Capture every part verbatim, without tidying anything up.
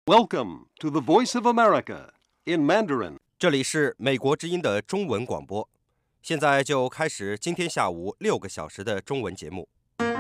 Welcome to the Voice of America in Mandarin. 这里是美国之音的中文广播，现在就开始今天下午六个小时的中文节目。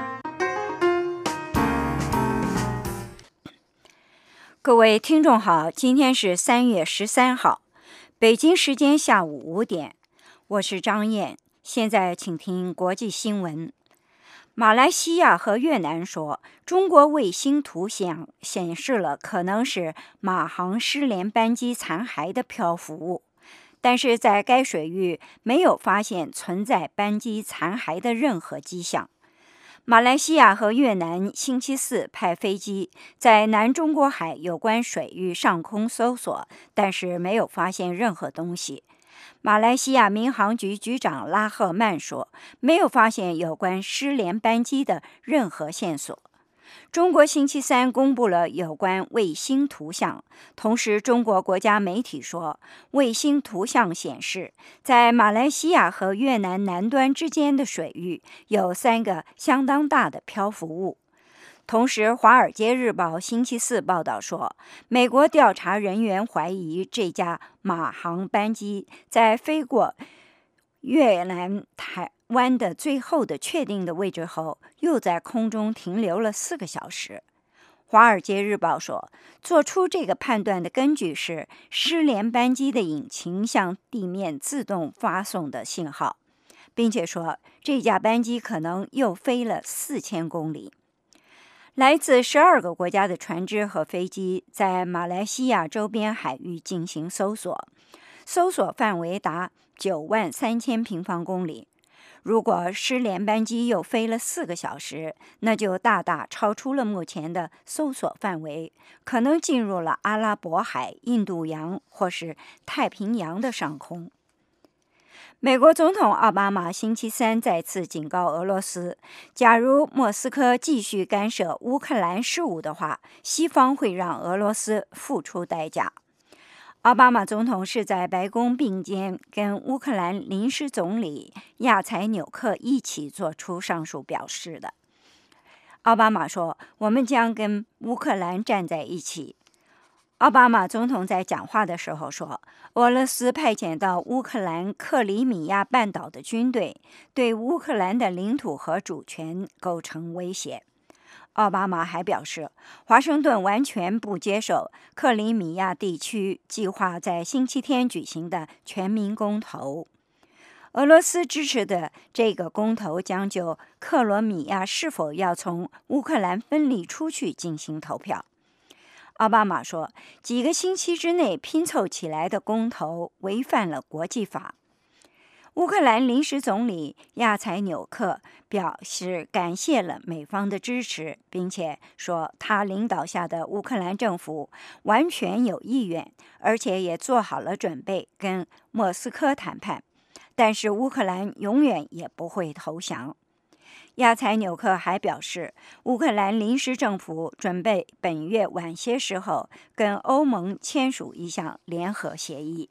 各位听众好，今天是三月十三号，北京时间下午五点，我是张燕，现在请听国际新闻。马来西亚和越南说，中国卫星图像显示了可能是马航失联班机残骸的漂浮物，但是在该水域没有发现存在班机残骸的任何迹象。马来西亚和越南星期四派飞机在南中国海有关水域上空搜索，但是没有发现任何东西。马来西亚民航局局长拉赫曼说，没有发现有关失联班机的任何线索。中国星期三公布了有关卫星图像，同时中国国家媒体说，卫星图像显示，在马来西亚和越南南端之间的水域有三个相当大的漂浮物。同时，《华尔街日报》星期四报道说，美国调查人员怀疑这架马航班机在飞过越南台湾的最后的确定的位置后，又在空中停留了四个小时。《华尔街日报》说，做出这个判断的根据是失联班机的引擎向地面自动发送的信号，并且说这架班机可能又飞了四千公里。来自十二个国家的船只和飞机在马来西亚周边海域进行搜索，搜索范围达九万三千平方公里。如果失联班机又飞了四个小时，那就大大超出了目前的搜索范围，可能进入了阿拉伯海、印度洋或是太平洋的上空。美国总统奥巴马星期三再次警告俄罗斯，假如莫斯科继续干涉乌克兰事务的话，西方会让俄罗斯付出代价。奥巴马总统是在白宫并肩跟乌克兰临时总理亚采纽克一起做出上述表示的。奥巴马说，我们将跟乌克兰站在一起。奥巴马总统在讲话的时候说，俄罗斯派遣到乌克兰克里米亚半岛的军队对乌克兰的领土和主权构成威胁。奥巴马还表示，华盛顿完全不接受克里米亚地区计划在星期天举行的全民公投。俄罗斯支持的这个公投将就克罗米亚是否要从乌克兰分离出去进行投票。奥巴马说，几个星期之内拼凑起来的公投违反了国际法。乌克兰临时总理亚采纽克表示感谢了美方的支持，并且说他领导下的乌克兰政府完全有意愿，而且也做好了准备跟莫斯科谈判，但是乌克兰永远也不会投降。亚采纽克还表示，乌克兰临时政府准备本月晚些时候跟欧盟签署一项联合协议。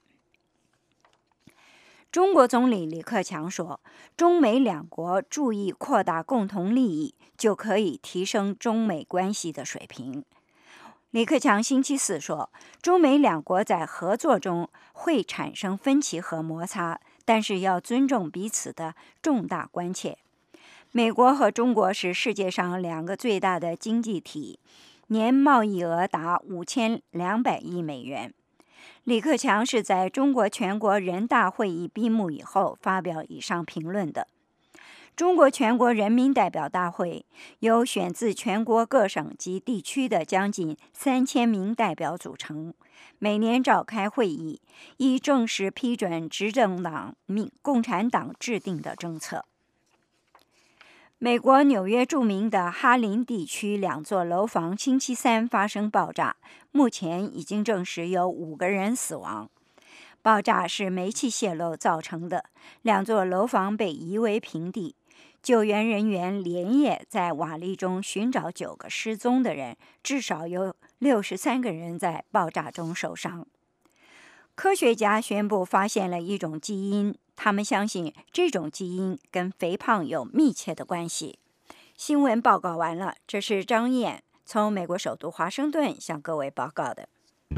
中国总理李克强说，中美两国注意扩大共同利益，就可以提升中美关系的水平。李克强星期四说，中美两国在合作中会产生分歧和摩擦，但是要尊重彼此的重大关切。美国和中国是世界上两个最大的经济体，年贸易额达五千两百亿美元。李克强是在中国全国人大会议闭幕以后发表以上评论的。中国全国人民代表大会由选自全国各省及地区的将近三千名代表组成，每年召开会议，以正式批准执政党共产党制定的政策。美国纽约著名的哈林地区两座楼房星期三发生爆炸，目前已经证实有五个人死亡。爆炸是煤气泄漏造成的，两座楼房被夷为平地。救援人员连夜在瓦砾中寻找九个失踪的人，至少有六十三个人在爆炸中受伤。科学家宣布发现了一种基因，他们相信这种基因跟肥胖有密切的关系。新闻报告完了，这是张燕从美国首都华盛顿向各位报告的。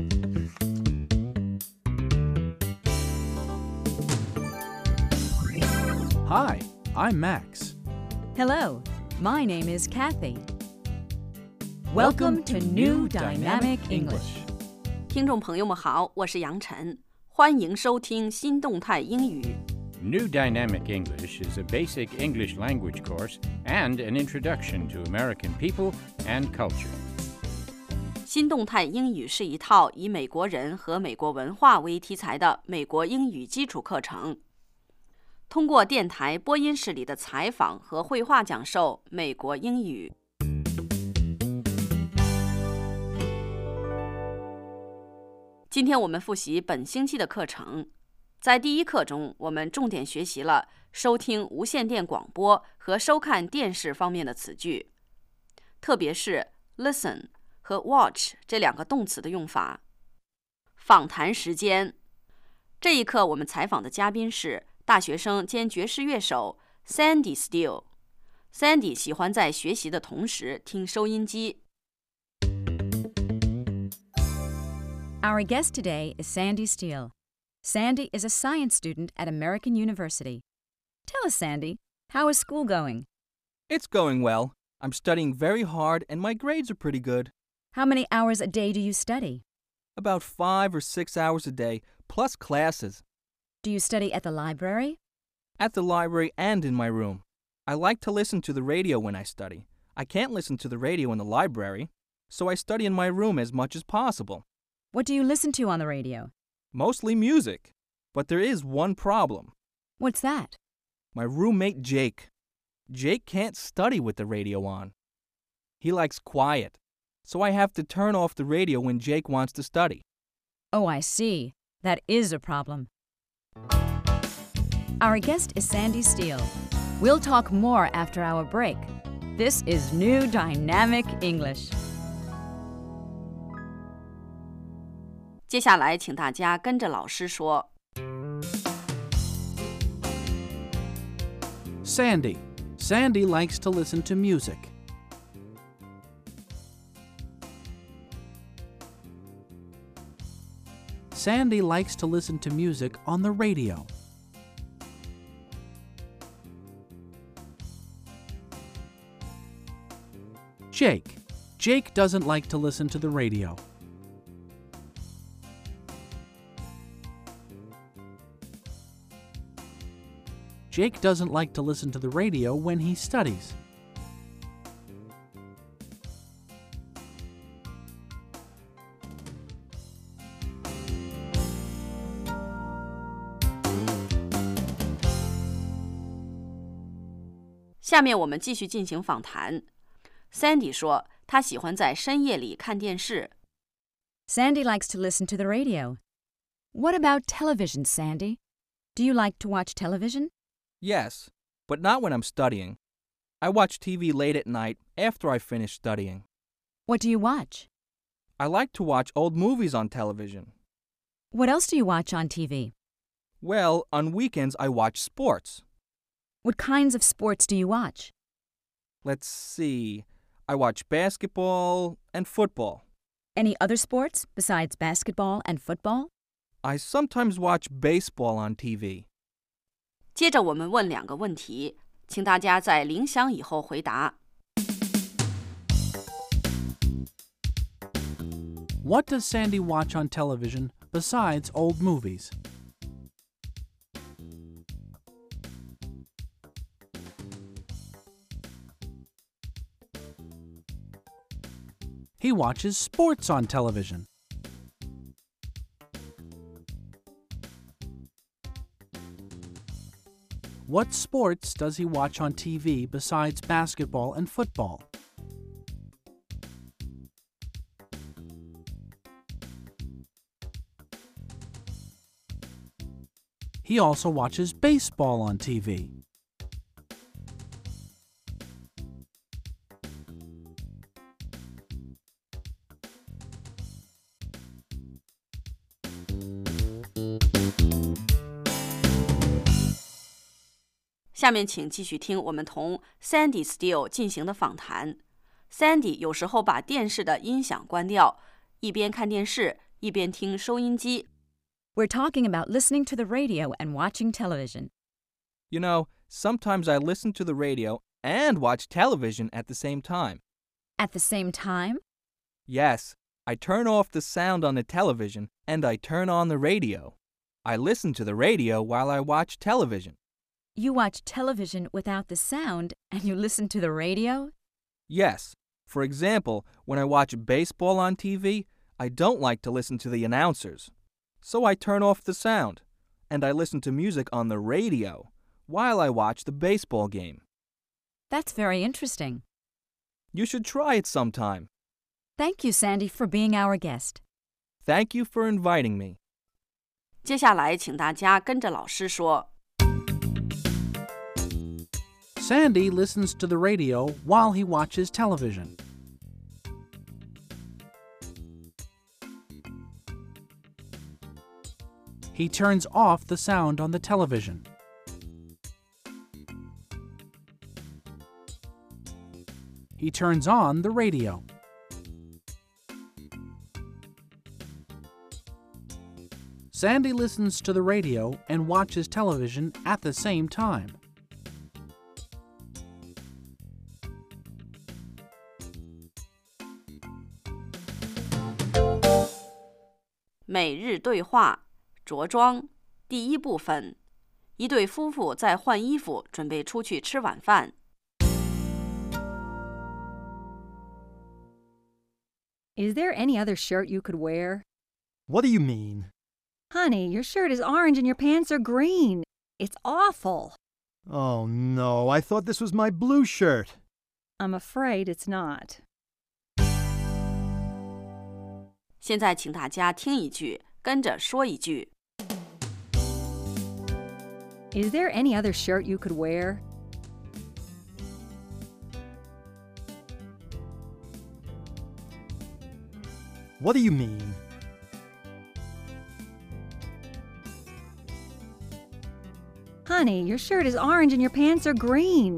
Hi, I'm Max. Hello, my name is Kathy. Welcome to New Dynamic English. 听众朋友们好，我是杨晨，欢迎收听新动态英语。 New Dynamic English is a basic English language course and an introduction to American people and culture. 新动态英语是一套以美国人和美国文化为题材的美国英语基础课程。通过电台播音室里的采访和绘画讲授美国英语。今天我们复习本星期的课程。在第一课中，我们重点学习了收听无线电广播和收看电视方面的词句，特别是 listen 和 watch 这两个动词的用法。访谈时间，这一课我们采访的嘉宾是大学生兼爵士乐手 Sandy Steele。Sandy 喜欢在学习的同时听收音机。 Our guest today is Sandy Steele. Sandy is a science student at American University. Tell us, Sandy, how is school going? It's going well. I'm studying very hard and my grades are pretty good. How many hours a day do you study? About five or six hours a day, plus classes. Do you study at the library? At the library and in my room. I like to listen to the radio when I study. I can't listen to the radio in the library, so I study in my room as much as possible. What do you listen to on the radio? Mostly music. But there is one problem. What's that? My roommate Jake. Jake can't study with the radio on. He likes quiet, so I have to turn off the radio when Jake wants to study. Oh, I see. That is a problem. Our guest is Sandy Steele. We'll talk more after our break. This is New Dynamic English. 接下来请大家跟着老师说。 Sandy. Sandy likes to listen to music. Sandy likes to listen to music on the radio. Jake. Jake doesn't like to listen to the radio. Jake doesn't like to listen to the radio when he studies. 下面我们继续进行访谈。Sandy 说，他喜欢在深夜里看电视。 Sandy likes to listen to the radio. What about television, Sandy? Do you like to watch television? Yes, but not when I'm studying. I watch T V late at night after I finish studying. What do you watch? I like to watch old movies on television. What else do you watch on T V? Well, on weekends I watch sports. What kinds of sports do you watch? Let's see. I watch basketball and football. Any other sports besides basketball and football? I sometimes watch baseball on T V. 接着我们问两个问题，请大家在铃响以后回答。 What does Sandy watch on television besides old movies? He watches sports on television. What sports does he watch on T V besides basketball and football? He also watches baseball on T V. 下面请继续听我们同 Sandy Steele 进行的访谈。 Sandy 有时候把电视的音响关掉，一边看电视，一边听收音机。 We're talking about listening to the radio and watching television. You know, sometimes I listen to the radio and watch television at the same time. At the same time? Yes, I turn off the sound on the television and I turn on the radio. I listen to the radio while I watch television. You watch television without the sound and you listen to the radio? Yes. For example, when I watch baseball on T V, I don't like to listen to the announcers. So I turn off the sound, and I listen to music on the radio while I watch the baseball game. That's very interesting. You should try it sometime. Thank you, Sandy, for being our guest. Thank you for inviting me. 接下来，请大家跟着老师说。 Sandy listens to the radio while he watches television. He turns off the sound on the television. He turns on the radio. Sandy listens to the radio and watches television at the same time. 每日对话着装第一部分，一对夫妇在换衣服，准备出去吃晚饭。 Is there any other shirt you could wear? What do you mean? Honey, your shirt is orange and your pants are green. It's awful. Oh, no, I thought this was my blue shirt. I'm afraid it's not. 现在请大家听一句，跟着说一句。 Is there any other shirt you could wear? What do you mean? Honey, your shirt is orange and your pants are green.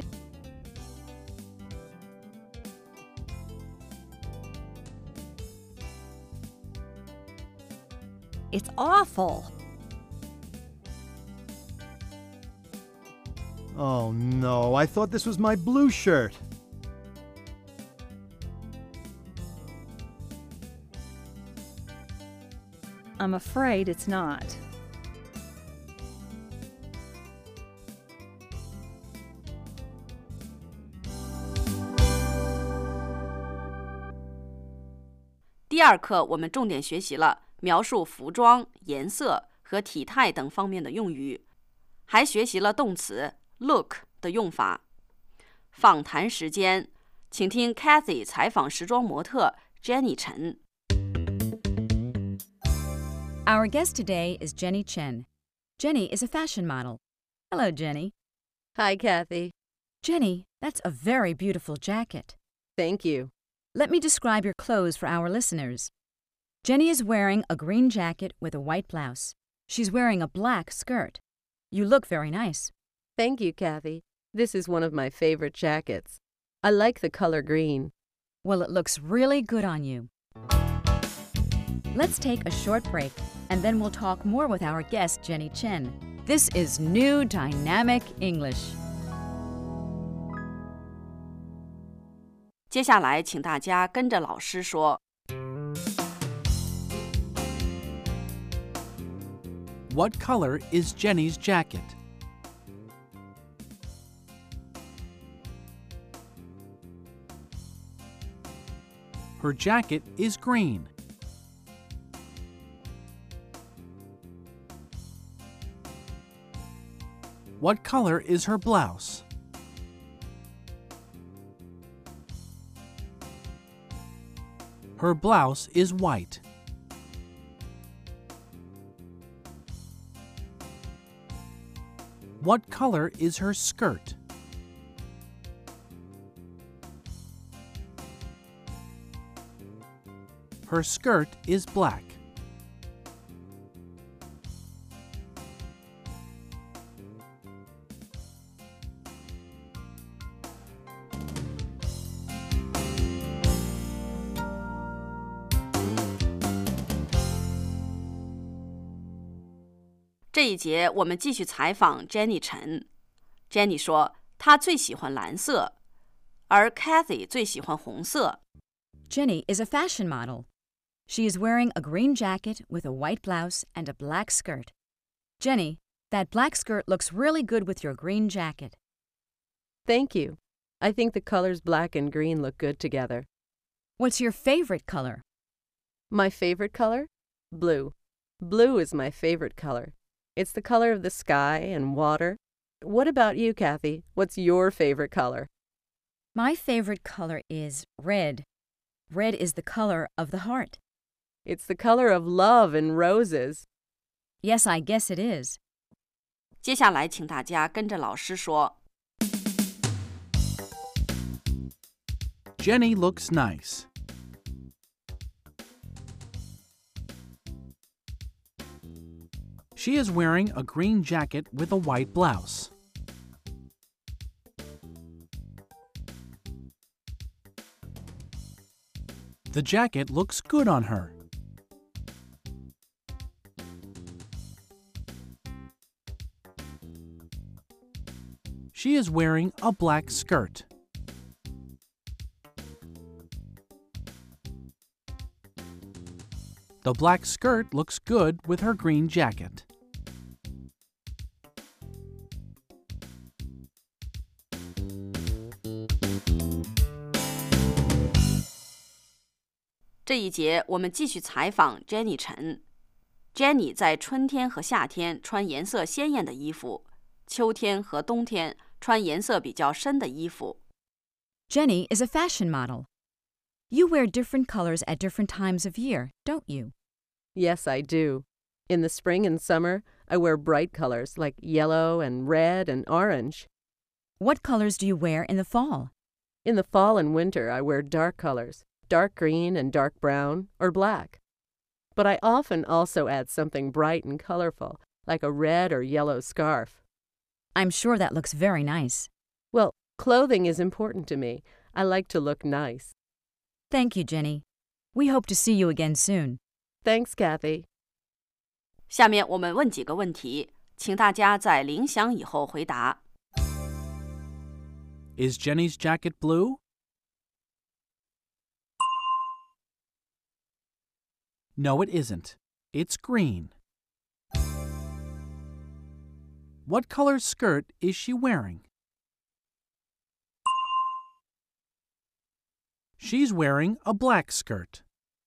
It's awful. Oh, no, I thought this was my blue shirt. I'm afraid it's not. 第二课我们重点学习了描述服装、颜色和体态等方面的用语，还学习了动词 look 的用法。访谈时间，请听 Kathy 采访时装模特 Jenny Chen。 Our guest today is Jenny Chen. Jenny is a fashion model. Hello, Jenny. Hi, Kathy. Jenny, that's a very beautiful jacket. Thank you. Let me describe your clothes for our listeners. Jenny is wearing a green jacket with a white blouse. She's wearing a black skirt. You look very nice. Thank you, Kathy. This is one of my favorite jackets. I like the color green. Well, it looks really good on you. Let's take a short break, and then we'll talk more with our guest, Jenny Chen. This is New Dynamic English. 接下来，请大家跟着老师说。 What color is Jenny's jacket? Her jacket is green. What color is her blouse? Her blouse is white. What color is her skirt? Her skirt is black. 这一节我们继续采访 Jenny 陈。Jenny 说她最喜欢蓝色，而 Kathy 最喜欢红色。 Jenny is a fashion model. She is wearing a green jacket with a white blouse and a black skirt. Jenny, that black skirt looks really good with your green jacket. Thank you. I think the colors black and green look good together. What's your favorite color? My favorite color? Blue. Blue is my favorite color. It's the color of the sky and water. What about you, Kathy? What's your favorite color? My favorite color is red. Red is the color of the heart. It's the color of love and roses. Yes, I guess it is. 接下来请大家跟着老师说。 Jenny looks nice. She is wearing a green jacket with a white blouse. The jacket looks good on her. She is wearing a black skirt. The black skirt looks good with her green jacket. 「这一节我们继续采访 Jenny 陈。Jenny 在春天和夏天穿颜色鲜艳的衣服，秋天和冬天穿颜色比较深的衣服。 Jenny is a fashion model. You wear different colors at different times of year, don't you? Yes, I do. In the spring and summer, I wear bright colors like yellow and red and orange. What colors do you wear in the fall? In the fall and winter, I wear dark colors, dark green and dark brown, or black. But I often also add something bright and colorful, like a red or yellow scarf. I'm sure that looks very nice. Well, clothing is important to me. I like to look nice. Thank you, Jenny. We hope to see you again soon. Thanks, Kathy. 下面我们问几个问题，请大家在铃响以后回答。 Is Jenny's jacket blue? No, it isn't. It's green. What color skirt is she wearing? She's wearing a black skirt.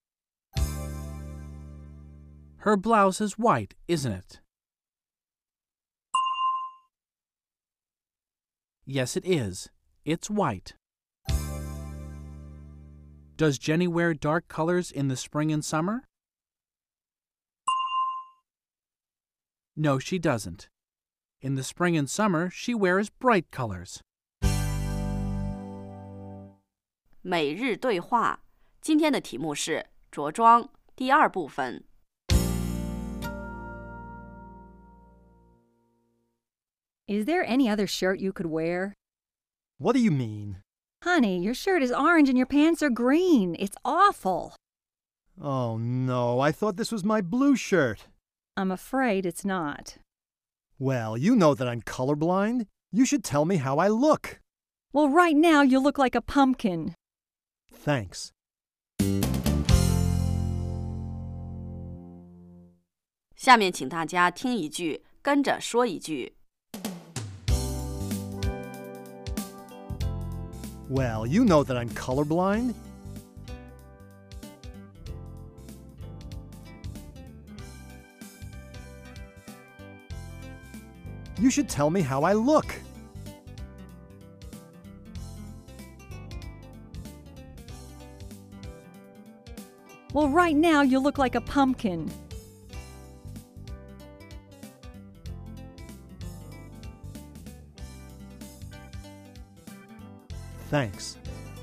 Her blouse is white, isn't it? Yes, it is. It's white. Does Jenny wear dark colors in the spring and summer? No, she doesn't. In the spring and summer, she wears bright colors. 每日对话，今天的题目是着装，第二部分。 Is there any other shirt you could wear? What do you mean? Honey, your shirt is orange and your pants are green. It's awful. Oh, no, I thought this was my blue shirt. I'm afraid it's not. Well, you know that I'm colorblind. You should tell me how I look. Well, right now you look like a pumpkin. Thanks. 下面请大家听一句，跟着说一句。 Well, you know that I'm colorblind. You should tell me how I look. Well, right now you look like a pumpkin. Thanks.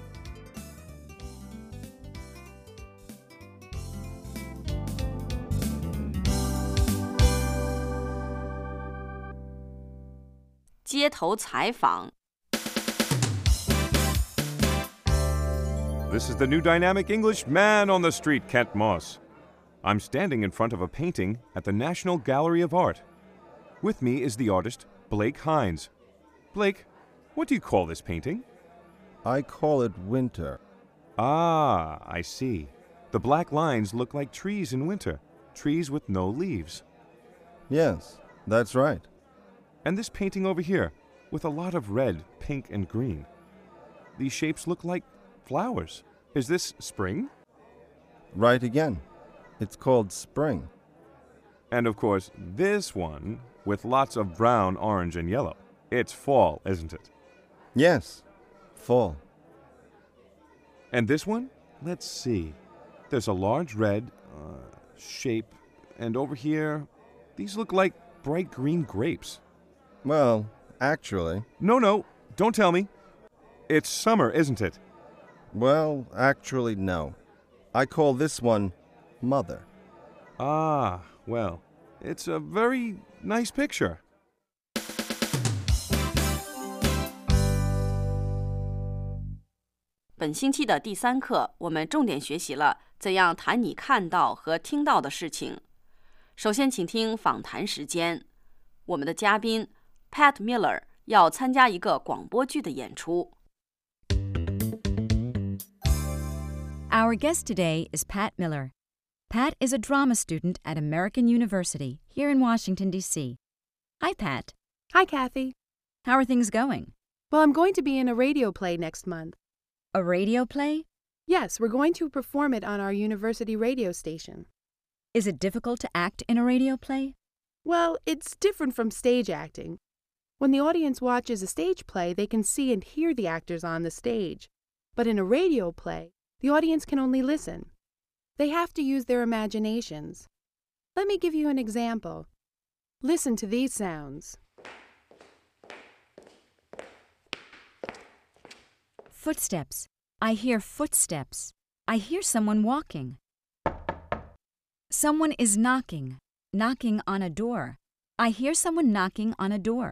街头采访。 This is the new dynamic English man on the street, Kent Moss. I'm standing in front of a painting at the National Gallery of Art. With me is the artist, Blake Hines. Blake, what do you call this painting? I call it winter. Ah, I see. The black lines look like trees in winter, trees with no leaves. Yes, that's right. And this painting over here, with a lot of red, pink, and green. These shapes look like flowers. Is this spring? Right again. It's called spring. And of course, this one, with lots of brown, orange, and yellow. It's fall, isn't it? Yes, fall. And this one? Let's see. There's a large red uh, shape, and over here, these look like bright green grapes. Well, actually... No, no, don't tell me. It's summer, isn't it? Well, actually, no. I call this one Mother. Ah, well, it's a very nice picture. 本星期的第三课，我们重点学习了怎样谈你看到和听到的事情。首先，请听访谈时间。我们的嘉宾 Pat Miller 要参加一个广播剧的演出。 Our guest today is Pat Miller. Pat is a drama student at American University here in Washington, D C Hi, Pat. Hi, Kathy. How are things going? Well, I'm going to be in a radio play next month. A radio play? Yes, we're going to perform it on our university radio station. Is it difficult to act in a radio play? Well, it's different from stage acting. When the audience watches a stage play, they can see and hear the actors on the stage. But in a radio play, the audience can only listen. They have to use their imaginations. Let me give you an example. Listen to these sounds. Footsteps. I hear footsteps. I hear someone walking. Someone is knocking, knocking on a door. I hear someone knocking on a door.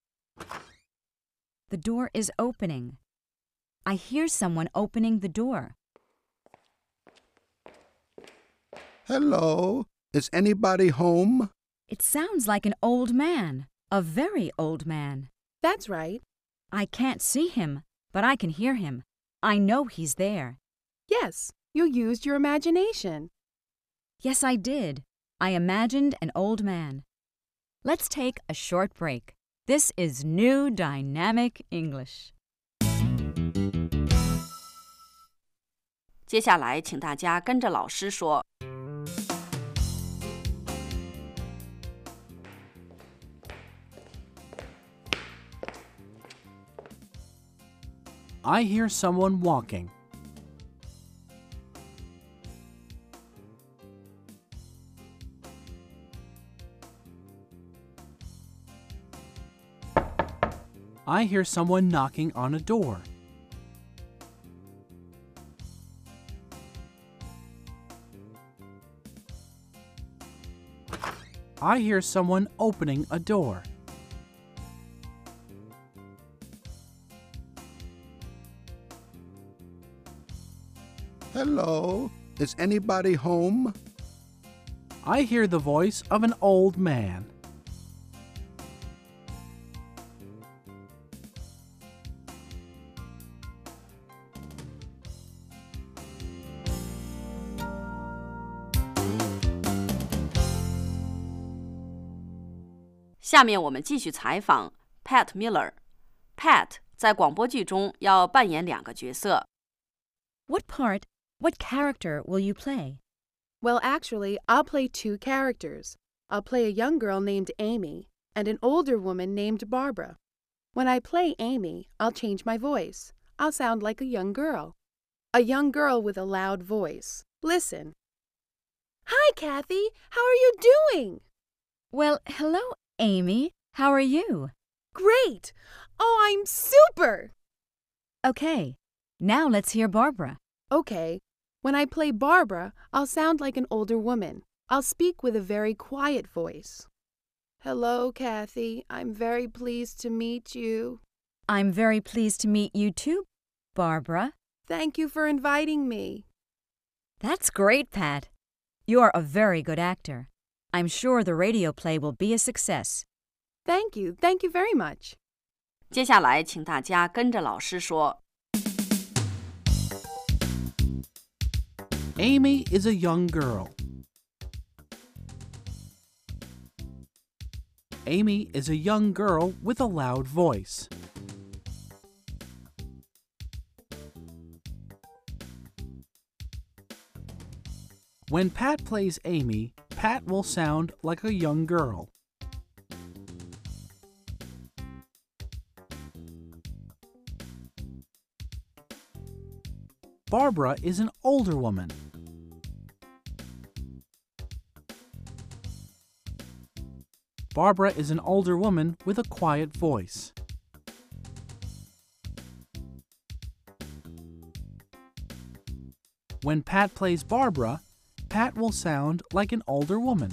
The door is opening. I hear someone opening the door. Hello, is anybody home? It sounds like an old man, a very old man. That's right. I can't see him, but I can hear him. I know he's there. Yes, you used your imagination. Yes, I did. I imagined an old man. Let's take a short break. This is New Dynamic English. 接下来，请大家跟着老师说。 I hear someone walking. I hear someone knocking on a door. I hear someone opening a door. Hello, is anybody home? I hear the voice of an old man. "下面我们继续采访 Pat Miller。Pat 在广播剧中要扮演两个角色。 What part, what character will you play? Well, actually, I'll play two characters. I'll play a young girl named Amy and an older woman named Barbara. When I play Amy, I'll change my voice. I'll sound like a young girl. A young girl with a loud voice. Listen. Hi, Kathy. How are you doing? Well, hello, Amy. How are you? Great. Oh, I'm super. Okay. Now let's hear Barbara. Okay. When I play Barbara, I'll sound like an older woman. I'll speak with a very quiet voice. Hello, Kathy. I'm very pleased to meet you. I'm very pleased to meet you too, Barbara. Thank you for inviting me. That's great, Pat. You're a very good actor. I'm sure the radio play will be a success. Thank you, thank you very much. 接下来，请大家跟着老师说。 Amy is a young girl. Amy is a young girl with a loud voice. When Pat plays Amy, Pat will sound like a young girl. Barbara is an older woman. Barbara is an older woman with a quiet voice. When Pat plays Barbara, Pat will sound like an older woman.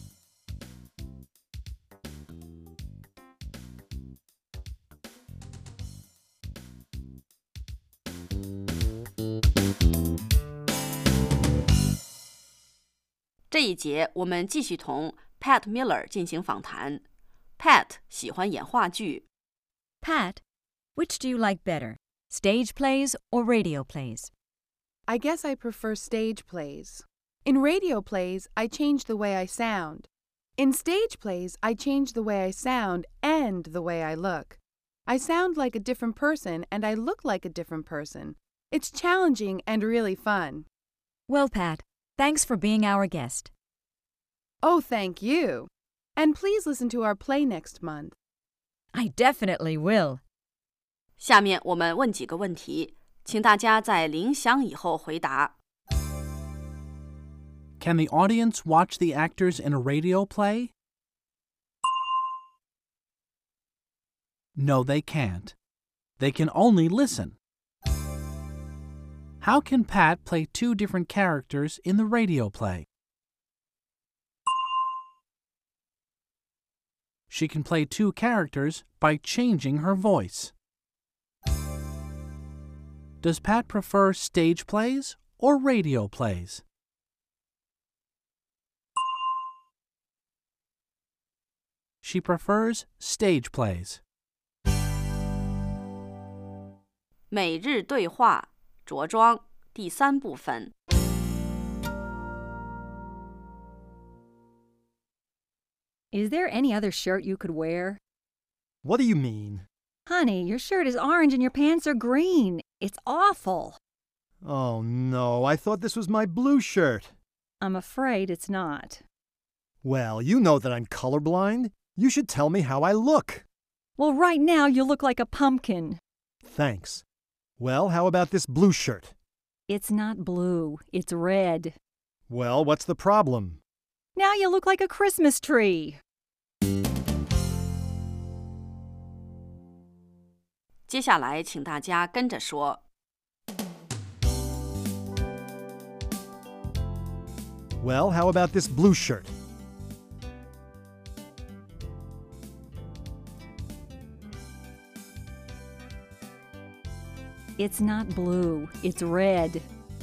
这一节我们继续同 Pat Miller 进行访谈。Pat 喜欢演话剧。 Pat, which do you like better, stage plays or radio plays? I guess I prefer stage plays. In radio plays, I change the way I sound. In stage plays, I change the way I sound and the way I look. I sound like a different person and I look like a different person. It's challenging and really fun. Well, Pat, thanks for being our guest. Oh, thank you. And please listen to our play next month. I definitely will. 下面我们问几个问题，请大家在铃响以后回答。 Can the audience watch the actors in a radio play? No, they can't. They can only listen. How can Pat play two different characters in the radio play? She can play two characters by changing her voice. Does Pat prefer stage plays or radio plays? She prefers stage plays. 每日对话着装第三部分。 Is there any other shirt you could wear? What do you mean? Honey, your shirt is orange and your pants are green. It's awful. Oh, no, I thought this was my blue shirt. I'm afraid it's not. Well, you know that I'm colorblind. You should tell me how I look. Well, right now you look like a pumpkin. Thanks. Well, how about this blue shirt? It's not blue, it's red. Well, what's the problem? Now you look like a Christmas tree. 接下来，请大家跟着说。 Well, how about this blue shirt? It's not blue, it's red.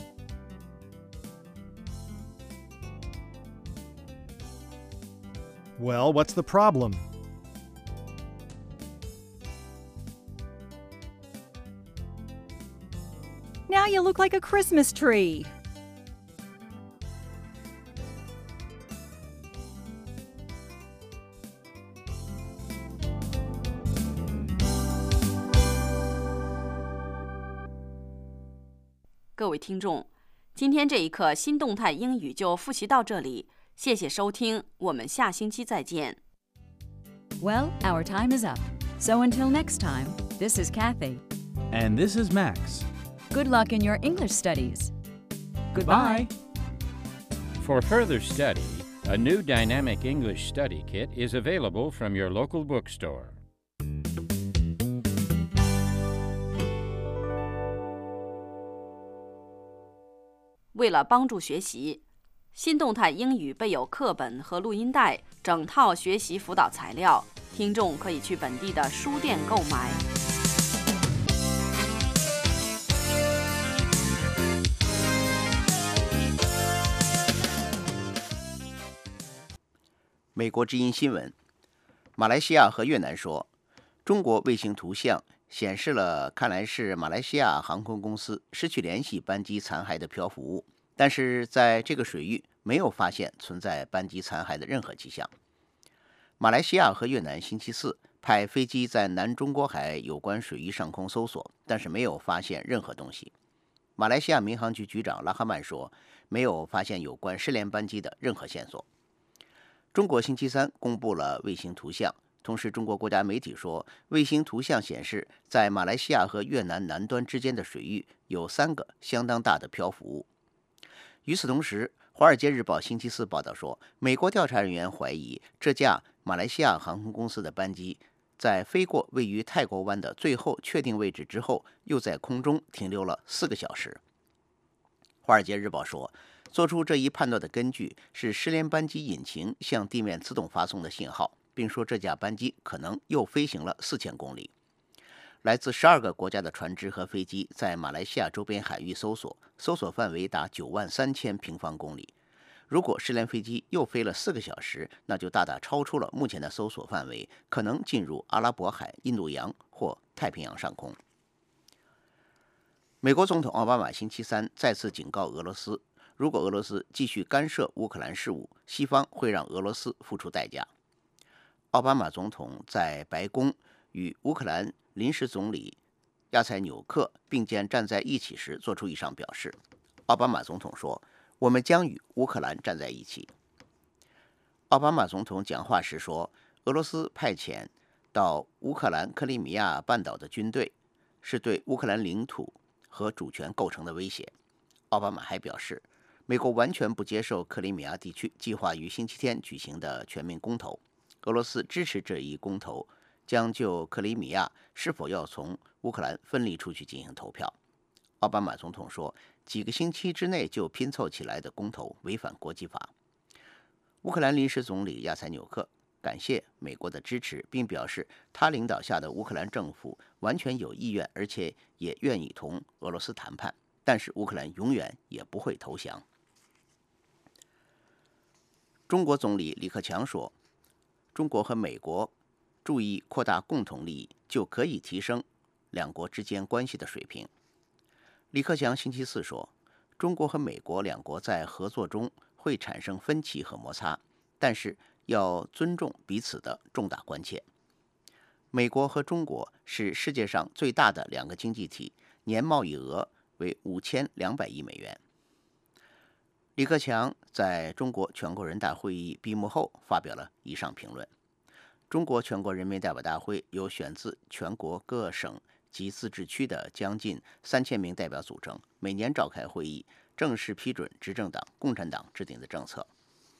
Well, what's the problem? Now you look like a Christmas tree. "各位听众，今天这一课新动态英语就复习到这里，谢谢收听，我们下星期再见。 Well, our time is up. So until next time, this is Kathy. And this is Max. Good luck in your English studies. Goodbye. For further study, a new dynamic English study kit is available from your local bookstore. 为了帮助学习，新动态英语备有课本和录音带，整套学习辅导材料，听众可以去本地的书店购买。 美国之音新闻： 马来西亚和越南说，中国卫星图像显示了看来是马来西亚航空公司失去联系班机残骸的漂浮物，但是在这个水域没有发现存在班机残骸的任何迹象。马来西亚和越南星期四派飞机在南中国海有关水域上空搜索，但是没有发现任何东西。马来西亚民航局局长拉哈曼说，没有发现有关失联班机的任何线索。中国星期三公布了卫星图像，同时中国国家媒体说，卫星图像显示在马来西亚和越南南端之间的水域有三个相当大的漂浮物。与此同时，《华尔街日报》星期四报道说，美国调查人员怀疑这架马来西亚航空公司的班机在飞过位于泰国湾的最后确定位置之后，又在空中停留了四个小时。《华尔街日报》说，做出这一判断的根据是失联班机引擎向地面自动发送的信号，并说这架班机可能又飞行了四千公里。来自十二个国家的船只和飞机在马来西亚周边海域搜索，搜索范围达九万三千平方公里。如果失联飞机又飞了四个小时，那就大大超出了目前的搜索范围，可能进入阿拉伯海、印度洋或太平洋上空。美国总统奥巴马星期三再次警告俄罗斯，如果俄罗斯继续干涉乌克兰事务，西方会让俄罗斯付出代价。奥巴马总统在白宫与乌克兰临时总理亚塞纽克并肩站在一起时做出以上表示。奥巴马总统说，我们将与乌克兰站在一起。奥巴马总统讲话时说，俄罗斯派遣到乌克兰克里米亚半岛的军队是对乌克兰领土和主权构成的威胁。奥巴马还表示，美国完全不接受克里米亚地区计划于星期天举行的全民公投。俄罗斯支持这一公投，将就克里米亚是否要从乌克兰分离出去进行投票。奥巴马总统说，几个星期之内就拼凑起来的公投违反国际法。乌克兰临时总理亚塞纽克感谢美国的支持，并表示他领导下的乌克兰政府完全有意愿，而且也愿意同俄罗斯谈判，但是乌克兰永远也不会投降。中国总理李克强说，中国和美国注意扩大共同利益，就可以提升两国之间关系的水平。李克强星期四说，中国和美国两国在合作中会产生分歧和摩擦，但是要尊重彼此的重大关切。美国和中国是世界上最大的两个经济体，年贸易额为五千两百亿美元。李克强在中国全国人大会议闭幕后发表了以上评论。中国全国人民代表大会由选自全国各省及自治区的将近三千名代表组成，每年召开会议，正式批准执政党共产党制定的政策。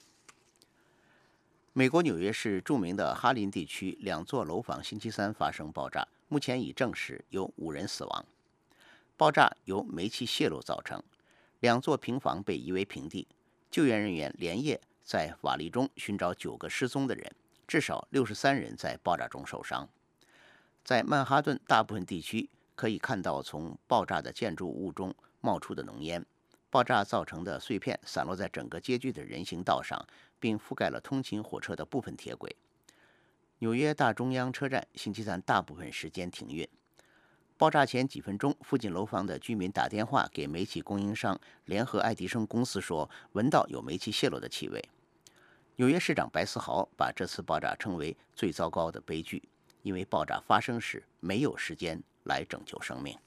美国纽约市著名的哈林地区两座楼房星期三发生爆炸，目前已证实有五人死亡。爆炸由煤气泄漏造成，两座平房被夷为平地。救援人员连夜在瓦砾中寻找九个失踪的人，至少六十三人在爆炸中受伤。在曼哈顿大部分地区可以看到从爆炸的建筑物中冒出的浓烟，爆炸造成的碎片散落在整个街区的人行道上，并覆盖了通勤火车的部分铁轨。纽约大中央车站星期三大部分时间停运。爆炸前几分钟，附近楼房的居民打电话给煤气供应商联合爱迪生公司说，闻到有煤气泄漏的气味。纽约市长白思豪把这次爆炸称为最糟糕的悲剧，因为爆炸发生时没有时间来拯救生命。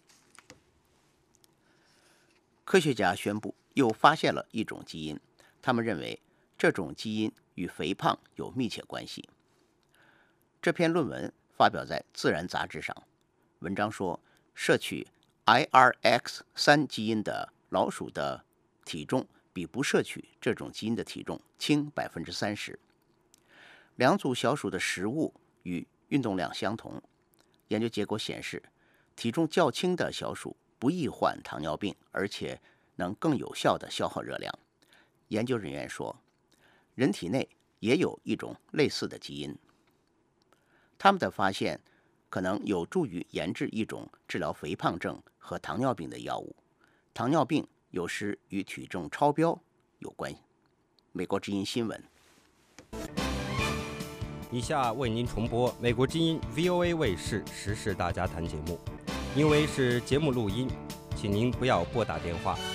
科学家宣布又发现了一种基因，他们认为这种基因与肥胖有密切关系。这篇论文发表在《自然》杂志上。文章说，摄取 I R X 三 基因的老鼠的体重比不摄取这种基因的体重轻 百分之三十。 两组小鼠的食物与运动量相同。研究结果显示，体重较轻的小鼠不易患糖尿病，而且能更有效地消耗热量。研究人员说，人体内也有一种类似的基因。他们的发现可能有助于研制一种治疗肥胖症和糖尿病的药物。糖尿病有时与体重超标有关。美国之音新闻。 以下为您重播美国之音 V O A 卫视时事大家谈节目，因为是节目录音，请您不要拨打电话。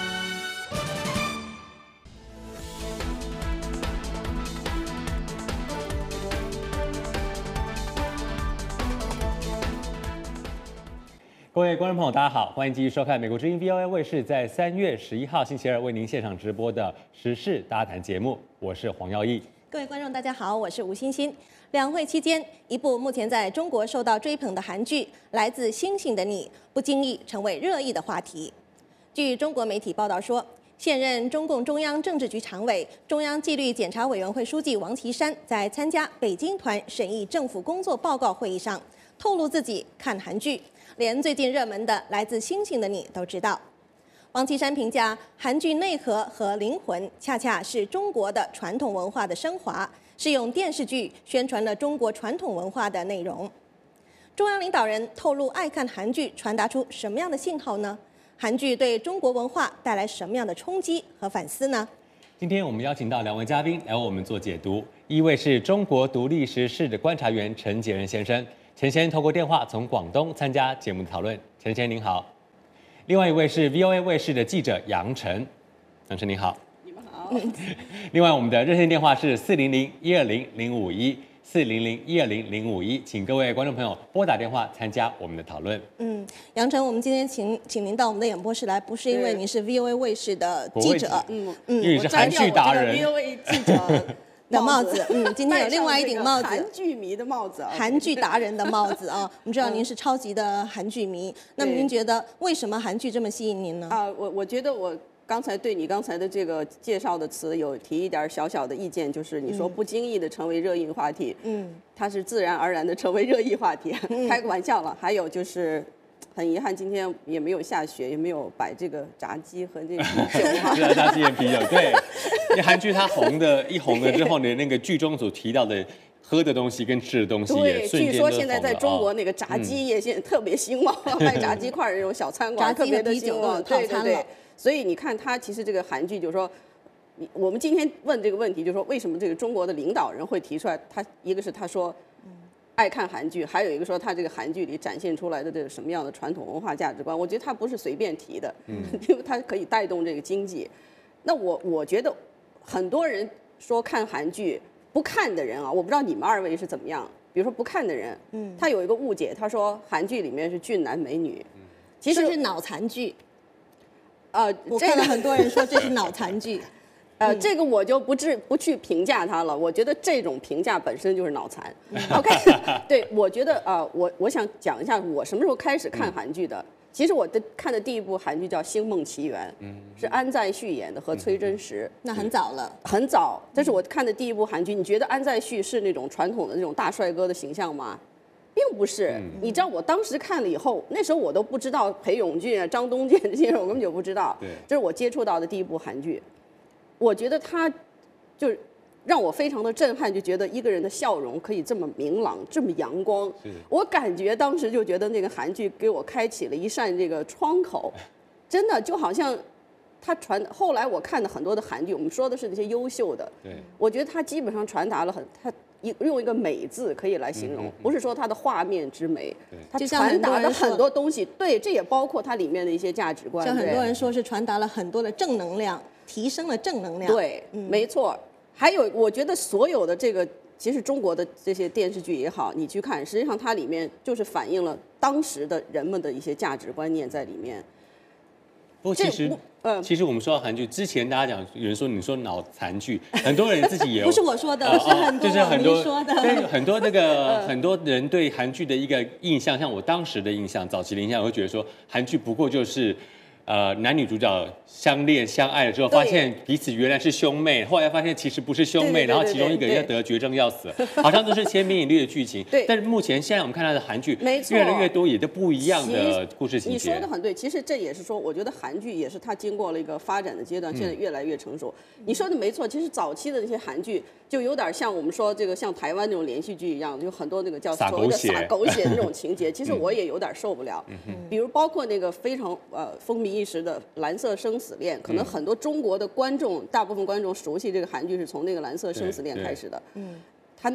各位观众朋友，大家好，欢迎继续收看美国之音 V O A 卫视在三月十一号星期二为您现场直播的时事大家谈节目，我是黄耀义。 各位观众，大家好，我是吴欣欣。两会期间，一部目前在中国受到追捧的韩剧《来自星星的你》不经意成为热议的话题。据中国媒体报道说，现任中共中央政治局常委、中央纪律检查委员会书记王岐山在参加北京团审议政府工作报告会议上，透露自己看韩剧，连最近热门的《来自星星的你》都知道。王岐山评价，韩剧内核和灵魂恰恰是中国的传统文化的升华，是用电视剧宣传了中国传统文化的内容。中央领导人透露爱看韩剧，传达出什么样的信号呢？韩剧对中国文化带来什么样的冲击和反思呢？ 今天我们邀请到两位嘉宾来为我们做解读，一位是中国独立时事的观察员陈杰仁先生，陈先生透过电话从广东参加节目的讨论。陈先生您好。另外一位是 V O A 卫视的记者杨晨，杨晨您好。 你们好。 另外我们的热线电话是四零零一二零零五一四零零一二零零五一，请各位观众朋友拨打电话参加我们的讨论。 嗯，杨晨，我们今天请请您到我们的演播室来，不是因为您是 V O A 卫视的记者， 嗯嗯，因为你是韩剧达人 ，V O A 记者。 的帽子，嗯，今天有另外一顶帽子， 韩剧迷的帽子啊， 韩剧达人的帽子啊。我们知道您是超级的韩剧迷，那么您觉得为什么韩剧这么吸引您呢？ 啊，我我觉得我刚才对你刚才的这个介绍的词有提一点小小的意见，就是你说不经意的成为热议话题，嗯，它是自然而然的成为热议话题，嗯、开个玩笑了。还有就是。很遗憾，今天也没有下雪，也没有摆这个炸鸡和这个啤酒啊。 是啊，炸鸡和啤酒，对。因为韩剧它红的，一红了之后呢，那个剧中所提到的喝的东西跟吃的东西也瞬间据说现在在中国那个炸鸡业现在特别兴旺，嗯、卖炸鸡块的这种小餐馆特别的兴旺，对对对。所以你看，它其实这个韩剧就是说，我们今天问这个问题，就是说为什么这个中国的领导人会提出来？他一个是他说。爱看韩剧，还有一个说他这个韩剧里展现出来的这个什么样的传统文化价值观，我觉得他不是随便提的，嗯，因为他可以带动这个经济。那我我觉得很多人说看韩剧不看的人啊，我不知道你们二位是怎么样。比如说不看的人，嗯，他有一个误解，他说韩剧里面是俊男美女， 其实是脑残剧。呃，我看到很多人说这是脑残剧。 呃，这个我就不至不去评价他了。我觉得这种评价本身就是脑残。OK， 对，我觉得啊、呃，我我想讲一下我什么时候开始看韩剧的。其实我的看的第一部韩剧叫《星梦奇缘》，嗯，是安在旭演的和崔真实。 那很早了， 很早。这是我看的第一部韩剧。你觉得安在旭是那种传统的那种大帅哥的形象吗？并不是。你知道我当时看了以后，那时候我都不知道裴勇俊啊、张东健这些人，我根本就不知道。对，这是我接触到的第一部韩剧。我觉得他就让我非常的震撼，就觉得一个人的笑容可以这么明朗，这么阳光。我感觉当时就觉得那个韩剧给我开启了一扇这个窗口，真的就好像他传。后来我看的很多的韩剧，我们说的是那些优秀的，对，我觉得他基本上传达了很他。用一个美字可以来形容，不是说它的画面之美，它传达的很多东西，对，这也包括它里面的一些价值观。 像很多人说是传达了很多的正能量，提升了正能量。 对，嗯、没错。还有，我觉得所有的这个，其实中国的这些电视剧也好，你去看，实际上它里面就是反映了当时的人们的一些价值观念在里面。 不过其实，呃，其实我们说到韩剧之前，大家讲有人说你说脑残剧，很多人自己也有不是我说的，是很多网民说的。 对，很多那个很多人对韩剧的一个印象，像我当时的印象，早期的印象，我会觉得说韩剧不过就是。呃，男女主角相恋相爱了之后，发现彼此原来是兄妹，后来发现其实不是兄妹，然后其中一个人要得绝症要死，好像都是千篇一律的剧情。对，但是目前现在我们看到的韩剧，越来越多也都不一样的故事情节。 你说的很对，其实这也是说，我觉得韩剧也是它经过了一个发展的阶段，现在越来越成熟。嗯、你说的没错，其实早期的那些韩剧就有点像我们说这个像台湾那种连续剧一样，有很多那个叫所谓的撒狗血那种情节，其实我也有点受不了。嗯、比如包括那个非常呃风靡一时的《蓝色生死恋》，可能很多中国的观众，大部分观众熟悉这个韩剧是从那个《蓝色生死恋》开始的。嗯，他那个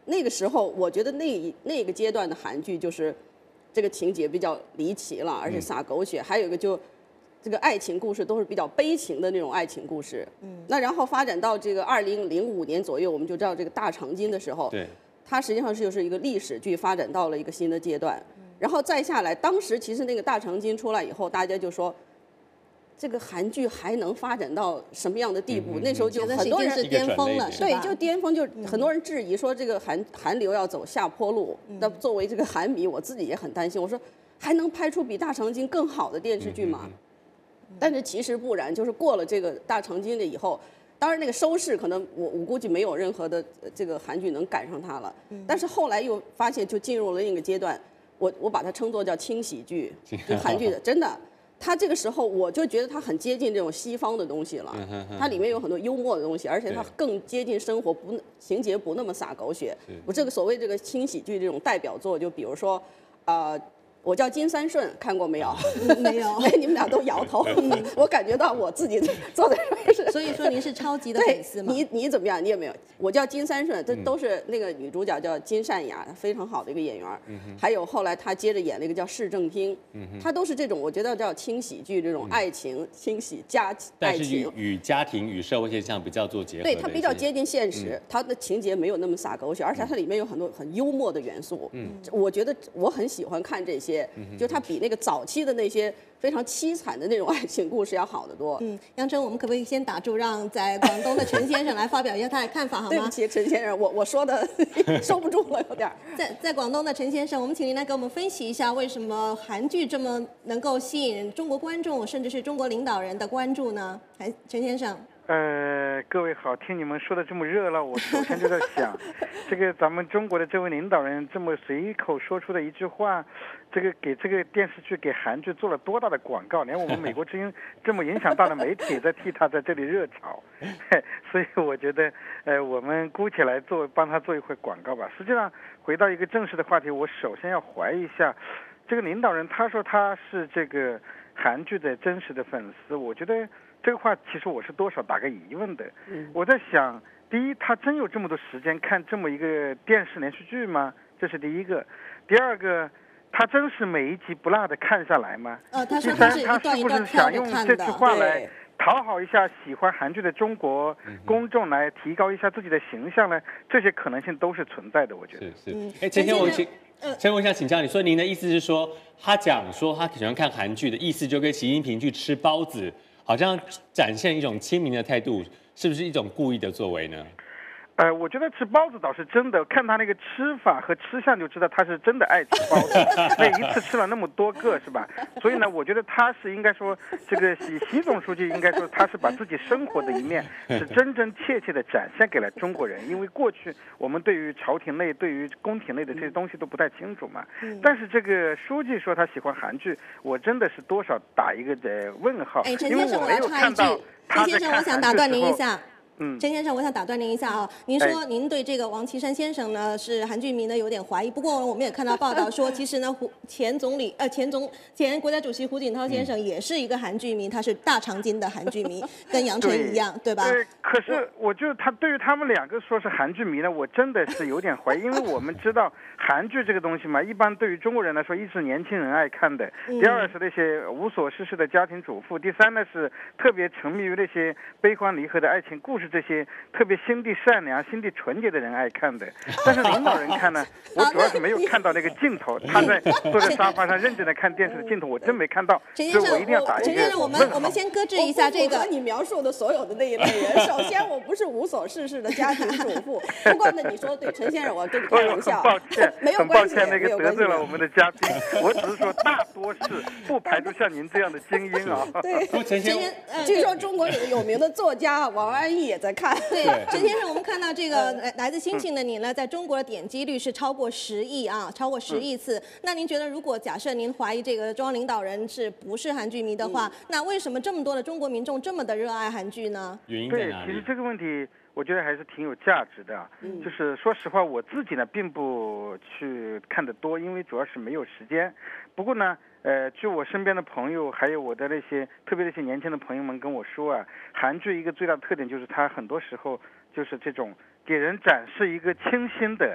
那个时候，我觉得那那个阶段的韩剧就是这个情节比较离奇了，而且撒狗血，嗯、还有一个就这个爱情故事都是比较悲情的那种爱情故事。嗯，那然后发展到这个二零零五年左右，我们就知道这个大长今的时候， 对， 它实际上是就是一个历史剧发展到了一个新的阶段。嗯、然后再下来，当时其实那个大长今出来以后，大家就说。这个韩剧还能发展到什么样的地步？嗯、那时候就很多人是巅峰了， 对，就巅峰，就很多人质疑说这个韩韩流要走下坡路。那、嗯、作为这个韩迷，我自己也很担心。我说还能拍出比大长今更好的电视剧吗？嗯嗯、但是其实不然，就是过了这个大长今的以后，当然那个收视可能我我估计没有任何的这个韩剧能赶上它了。嗯、但是后来又发现，就进入了另一个阶段，我我把它称作叫轻喜剧，就韩剧的真的。它这个时候，我就觉得它很接近这种西方的东西了。它里面有很多幽默的东西，而且它更接近生活，不情节不那么洒狗血。我这个所谓这个轻喜剧这种代表作，就比如说，呃。我叫金三顺，看过没有？ 没有。 哎，你们俩都摇头。嗯、我感觉到我自己坐在这是。 所以说您是超级的粉丝吗？ 你你怎么样？你有没有？我叫金三顺，这都是那个女主角叫金善雅，非常好的一个演员。嗯、还有后来她接着演那个叫市政厅，嗯、她都是这种我觉得叫轻喜剧，这种爱情、轻喜家爱情。 但是与家庭与社会现象比较做结合。 对，它比较接近现实，它的情节没有那么洒狗血，而且它里面有很多很幽默的元素。嗯，我觉得我很喜欢看这些，就它比那个早期的那些非常凄惨的那种爱情故事要好得多。 嗯，杨晨，我们可不可以先打住，让在广东的陈先生来发表一下他的看法，好吗？ 对不起，陈先生，我我说的收不住了，有点。 在在广东的陈先生，我们请您来给我们分析一下，为什么韩剧这么能够吸引中国观众，甚至是中国领导人的关注呢？陈陈先生。 呃，各位好，听你们说的这么热闹，我首先就在想，这个咱们中国的这位领导人这么随口说出的一句话，这个给这个电视剧给韩剧做了多大的广告，连我们美国之音这么影响大的媒体也在替他在这里热炒，所以我觉得，呃，我们姑且来做帮他做一回广告吧。实际上，回到一个正式的话题，我首先要怀疑一下，这个领导人他说他是这个韩剧的真实的粉丝，我觉得。这个话其实我是多少打个疑问的。嗯、我在想，第一，他真有这么多时间看这么一个电视连续剧吗？这是第一个。第二个，他真是每一集不落的看下来吗？ 呃，他说他是一段一段跳着看的。第三，他是不是想用这句话来讨好一下喜欢韩剧的中国公众，来提高一下自己的形象呢？这些可能性都是存在的，我觉得。 是是。哎，陈先我请，陈我想请教你，所以您的意思是说，他讲说他喜欢看韩剧的意思，就跟习近平去吃包子。好像展现一种亲民的态度，是不是一种故意的作为呢？ 呃，我觉得吃包子倒是真的，看他那个吃法和吃相就知道他是真的爱吃包子。那一次吃了那么多个是吧？所以呢，我觉得他是应该说，这个习习总书记应该说他是把自己生活的一面是真真切切的展现给了中国人。因为过去我们对于朝廷内、对于宫廷内的这些东西都不太清楚嘛。但是这个书记说他喜欢韩剧，我真的是多少打一个的问号。 哎，陈先生，我要插一句，陈先生，我想打断您一下。嗯，陈先生，我想打断您一下啊。您说您对这个王岐山先生呢是韩剧迷呢有点怀疑，不过我们也看到报道说，其实呢胡前总理呃前总前国家主席胡锦涛先生也是一个韩剧迷，他是大长今的韩剧迷，跟杨晨一样，对吧？ 对。可是我就他对于他们两个说是韩剧迷呢，我真的是有点怀疑，因为我们知道韩剧这个东西嘛，一般对于中国人来说，一是年轻人爱看的，第二是那些无所事事的家庭主妇，第三呢是特别沉迷于那些悲欢离合的爱情故事。这些特别心地善良、心地纯洁的人爱看的，但是领导人看呢，我主要是没有看到那个镜头，他在坐在沙发上认真的看电视的镜头，我真没看到，所以我一定要打一个陈先生，我们我们先搁置一下这个你描述的所有的那一类人。首先，我不是无所事事的家庭主妇，不过呢，你说对陈先生，我跟你开玩笑， 很抱歉， 没有很抱歉，那个得罪了我们的嘉宾，我只是说大多是不排除像您这样的精英啊。 对，陈先生，据说中国有个有名的作家王安忆也在看。 对，陈先生，我们看到这个来来自星星的你呢，在中国的点击率是超过十亿啊，超过十亿次。那您觉得，如果假设您怀疑这个中央领导人是不是韩剧迷的话，那为什么这么多的中国民众这么的热爱韩剧呢？ 原因在哪里？ 对，其实这个问题我觉得还是挺有价值的。嗯，就是说实话，我自己呢并不去看得多，因为主要是没有时间。不过呢。呃，据我身边的朋友，还有我的那些特别那些年轻的朋友们跟我说啊，韩剧一个最大的特点就是它很多时候就是这种给人展示一个清新的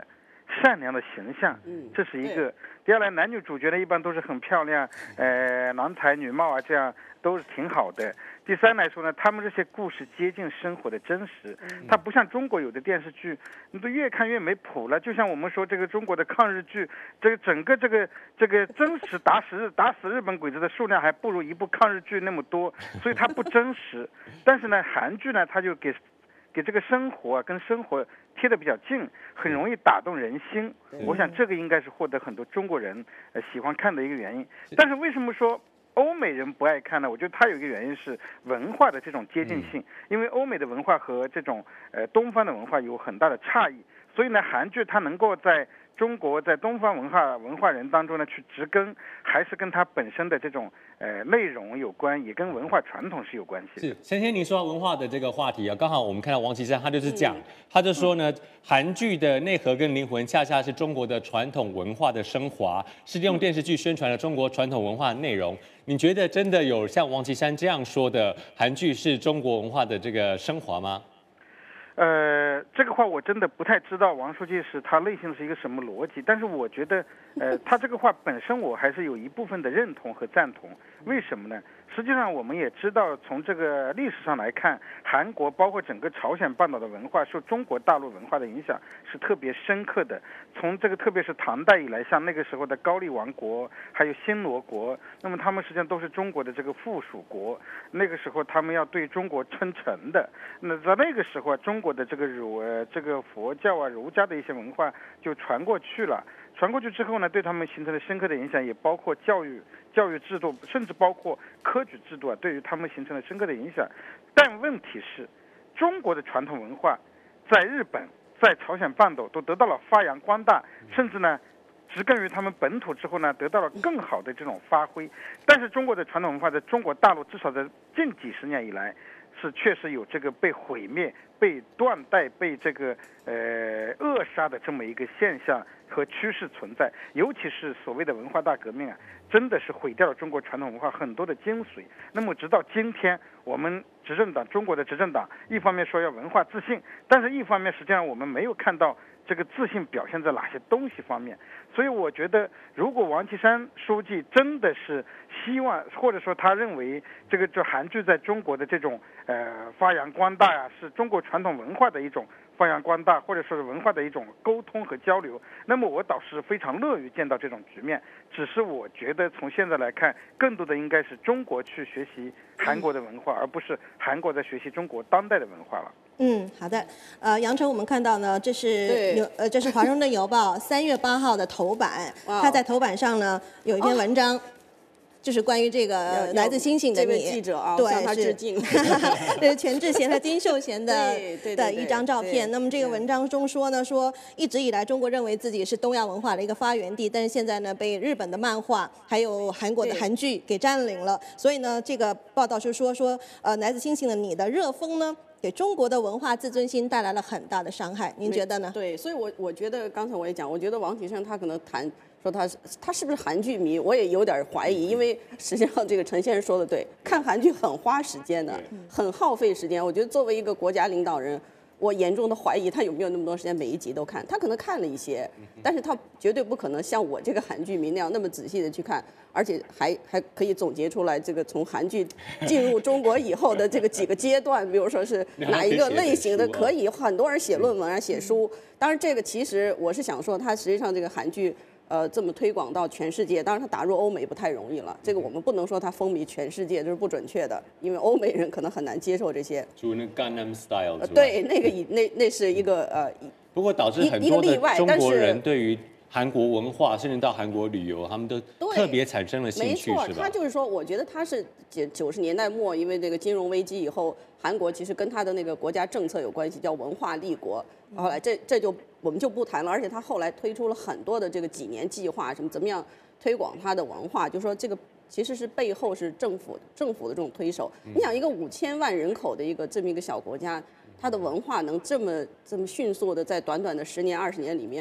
善良的形象，嗯，这是一个。第二来，男女主角呢一般都是很漂亮，呃，郎才女貌啊，这样都是挺好的。第三来说呢，他们这些故事接近生活的真实，它不像中国有的电视剧，你都越看越没谱了。就像我们说这个中国的抗日剧，这个整个这个这个真实打死打死日本鬼子的数量还不如一部抗日剧那么多，所以它不真实。但是呢，韩剧呢，它就给给这个生活跟生活贴得比较近，很容易打动人心。我想这个应该是获得很多中国人呃喜欢看的一个原因。但是为什么说欧美人不爱看呢？我觉得它有一个原因是文化的这种接近性，因为欧美的文化和这种呃东方的文化有很大的差异，所以呢，韩剧它能够在中国在东方文化文化人当中呢去植根，还是跟它本身的这种呃内容有关，也跟文化传统是有关系的。 是，先先您说到文化的这个话题啊，刚好我们看到王岐山他就是讲，嗯、他就说呢，韩剧的内核跟灵魂恰恰是中国的传统文化的升华，是利用电视剧宣传了中国传统文化的内容。你觉得真的有像王岐山这样说的，韩剧是中国文化的这个升华吗？ 呃，这个话我真的不太知道王书记是他内心是一个什么逻辑，但是我觉得，呃，他这个话本身我还是有一部分的认同和赞同。为什么呢？实际上我们也知道，从这个历史上来看，韩国包括整个朝鲜半岛的文化受中国大陆文化的影响是特别深刻的。从这个特别是唐代以来，像那个时候的高丽王国，还有新罗国，那么他们实际上都是中国的这个附属国。那个时候他们要对中国称臣的。那在那个时候啊，中国的这个儒呃这个佛教啊儒家的一些文化就传过去了。传过去之后呢，对他们形成了深刻的影响，也包括教育教育制度，甚至包括科举制度啊，对于他们形成了深刻的影响。但问题是，中国的传统文化在日本、在朝鲜半岛都得到了发扬光大，甚至呢，植根于他们本土之后呢，得到了更好的这种发挥。但是中国的传统文化在中国大陆，至少在近几十年以来，是确实有这个被毁灭、被断代、被这个呃扼杀的这么一个现象和趋势存在。尤其是所谓的文化大革命啊，真的是毁掉了中国传统文化很多的精髓。那么直到今天，我们执政党中国的执政党一方面说要文化自信，但是一方面实际上我们没有看到这个自信表现在哪些东西方面。所以我觉得，如果王岐山书记真的是希望，或者说他认为这个就韩剧在中国的这种呃发扬光大呀、啊，是中国传统文化的一种发扬光大，或者说是文化的一种沟通和交流，那么我倒是非常乐于见到这种局面。只是我觉得从现在来看，更多的应该是中国去学习韩国的文化，而不是韩国在学习中国当代的文化了。 嗯，好的。呃，杨晨，我们看到呢，这是纽呃，这是《华盛顿邮报》三月八号的头版，它在头版上呢有一篇文章。哦，就是关于这个来自星星的你， 这位记者啊， 对， 向他致敬。 这是全智贤和金秀贤的对对对的一张照片。那么这个文章中说呢，说一直以来中国认为自己是东亚文化的一个发源地，但是现在呢被日本的漫画还有韩国的韩剧给占领了。所以呢，这个报道是说说呃来自星星的你的热风呢，给中国的文化自尊心带来了很大的伤害。您觉得呢？ 对，所以我我觉得刚才我也讲，我觉得王岐山他可能谈。说他他是不是韩剧迷，我也有点怀疑，因为实际上这个陈先生说的对，看韩剧很花时间的，很耗费时间。我觉得作为一个国家领导人，我严重的怀疑他有没有那么多时间每一集都看。他可能看了一些，但是他绝对不可能像我这个韩剧迷那样那么仔细的去看，而且还还可以总结出来这个从韩剧进入中国以后的这个几个阶段，比如说是哪一个类型的，可以很多人写论文啊写书。当然这个其实我是想说，他实际上这个韩剧。呃，这么推广到全世界，当然它打入欧美不太容易了。这个我们不能说它风靡全世界，这是不准确的，因为欧美人可能很难接受这些。 除那 Gangnam Style 之外， 对，那个以那那是一个呃， 不过导致很多的中国人对于韩国文化，甚至到韩国旅游，他们都特别产生了兴趣， 没错， 是吧？ 他就是说，我觉得他是九九十年代末，因为这个金融危机以后，韩国其实跟他的那个国家政策有关系，叫文化立国。后来这这就我们就不谈了，而且他后来推出了很多的这个几年计划，什么怎么样推广他的文化，就说这个其实是背后是政府政府的这种推手。嗯、你想一个五千万人口的一个这么一个小国家，它的文化能这么这么迅速的在短短的十年二十年里面。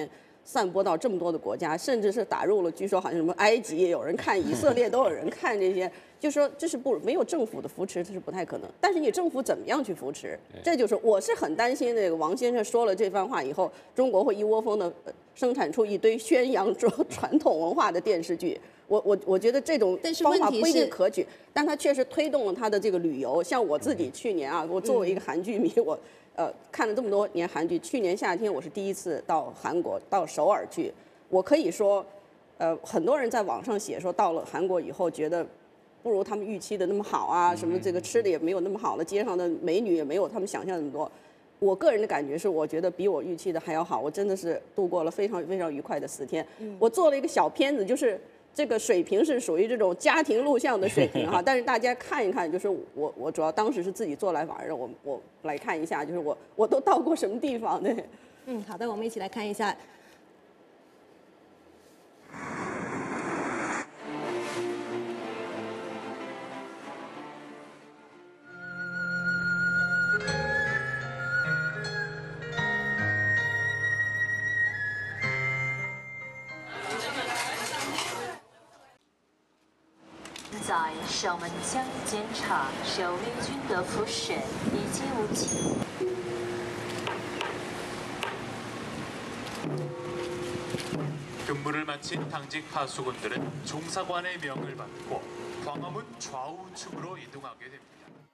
散播到这么多的国家，甚至是打入了，据说好像什么埃及也有人看，以色列都有人看这些，就说这是不没有政府的扶持，这是不太可能。但是你政府怎么样去扶持？这就是我是很担心那个王先生说了这番话以后，中国会一窝蜂的生产出一堆宣扬着传统文化的电视剧。我我我觉得这种方法不一定可取，但它确实推动了它的这个旅游。像我自己去年啊，我作为一个韩剧迷，我。呃，看了这么多年韩剧，去年夏天我是第一次到韩国，到首尔去。我可以说，呃，很多人在网上写说，到了韩国以后觉得不如他们预期的那么好啊，什么这个吃的也没有那么好了，街上的美女也没有他们想象那么多。我个人的感觉是，我觉得比我预期的还要好。我真的是度过了非常非常愉快的四天。嗯、我做了一个小片子，就是这个水平是属于这种家庭录像的水平哈，但是大家看一看，就是我我主要当时是自己做来玩的，我我来看一下，就是我我都到过什么地方对。 嗯，好的，我们一起来看一下。 在守门江检查守联军的复选以及武器。 근무를 마친 당직 하수군들은 종사관의 명을 받고 광화문 좌우측으로 이동하게 됩니다.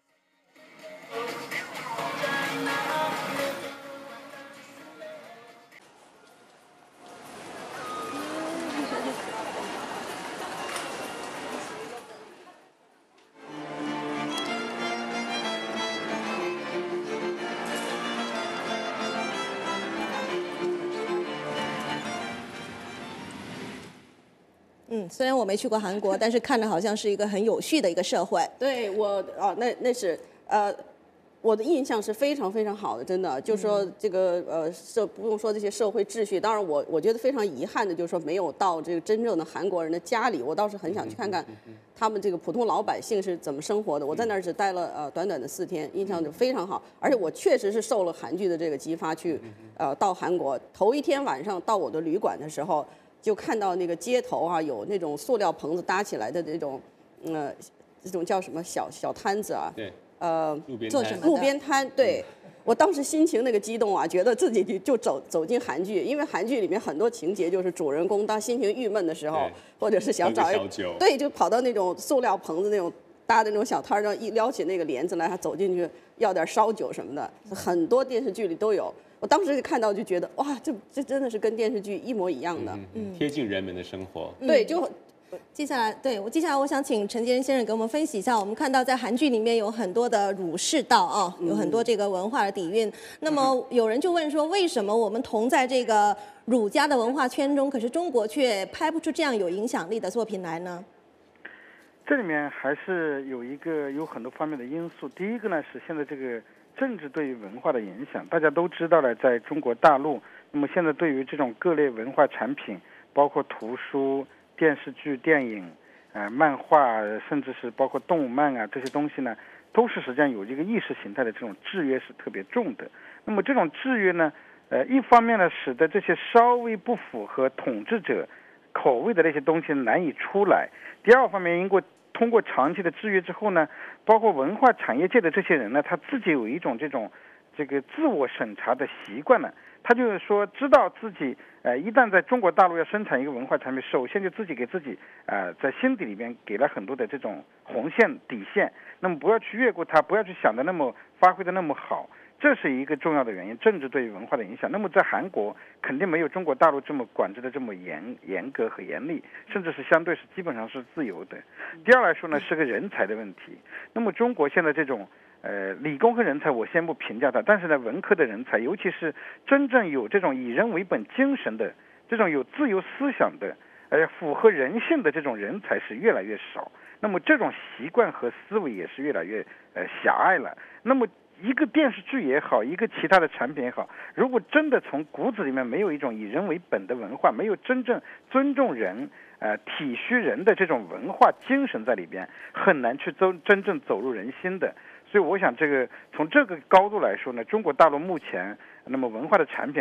음, 嗯，虽然我没去过韩国，但是看着好像是一个很有序的一个社会。 对我啊，那那是呃，我的印象是非常非常好的，真的。就说这个呃社不用说这些社会秩序，当然我我觉得非常遗憾的，就是说没有到这个真正的韩国人的家里，我倒是很想去看看他们这个普通老百姓是怎么生活的。我在那儿只待了呃短短的四天，印象就非常好，而且我确实是受了韩剧的这个激发去呃到韩国。头一天晚上到我的旅馆的时候。 就看到那个街头啊，有那种塑料棚子搭起来的这种，呃，这种叫什么小小摊子啊？ 对。 呃， 路边做什么？路边摊。对，我当时心情那个激动啊，觉得自己就就走走进韩剧，因为韩剧里面很多情节就是主人公当心情郁闷的时候，或者是想找一对，就跑到那种塑料棚子那种搭的那种小摊上，一撩起那个帘子来，还走进去要点烧酒什么的，很多电视剧里都有。 我当时看到就觉得哇，这这真的是跟电视剧一模一样的， 嗯，贴近人们的生活。 对，就接下来，对我接下来我想请陈杰仁先生给我们分析一下，我们看到在韩剧里面有很多的儒释道啊，有很多这个文化的底蕴。那么有人就问说，为什么我们同在这个儒家的文化圈中，可是中国却拍不出这样有影响力的作品来呢？ 这里面还是有一个有很多方面的因素。第一个呢是现在这个政治对于文化的影响，大家都知道了，在中国大陆，那么现在对于这种各类文化产品，包括图书、电视剧、电影、呃漫画，甚至是包括动漫啊这些东西呢，都是实际上有一个意识形态的这种制约是特别重的。那么这种制约呢，呃一方面呢，使得这些稍微不符合统治者口味的那些东西难以出来。 第二方面，因为通过长期的制约之后呢，包括文化产业界的这些人呢，他自己有一种这种这个自我审查的习惯呢。他就是说，知道自己呃，一旦在中国大陆要生产一个文化产品，首先就自己给自己呃，在心底里边给了很多的这种红线底线，那么不要去越过它，不要去想的那么发挥的那么好。 这是一个重要的原因，政治对于文化的影响。那么在韩国肯定没有中国大陆这么管制的这么严严格和严厉，甚至是相对是基本上是自由的。第二来说呢，是个人才的问题。那么中国现在这种呃理工科人才，我先不评价它，但是呢文科的人才，尤其是真正有这种以人为本精神的、这种有自由思想的、呃符合人性的这种人才是越来越少。那么这种习惯和思维也是越来越呃狭隘了。那么 一个电视剧也好，一个其他的产品也好，如果真的从骨子里面没有一种以人为本的文化，没有真正尊重人、呃体恤人的这种文化精神在里边，很难去走真正走入人心的。所以我想，这个从这个高度来说呢，中国大陆目前那么文化的产品，